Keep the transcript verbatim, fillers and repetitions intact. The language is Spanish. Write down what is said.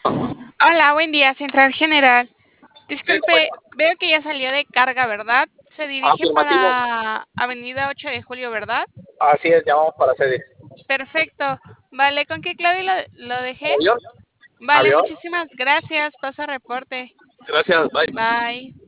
Hola, buen día, Central General. Sí, Disculpe, compañero. veo que ya salió de carga, ¿verdad? Se dirige Afirmativo. para Avenida ocho de Julio, ¿verdad? Así es, llamamos para sede. Perfecto. Vale, ¿con qué clave lo, lo dejé? ¿Avión? Vale, ¿Avión? muchísimas gracias. Paso a reporte. Gracias, bye. Bye.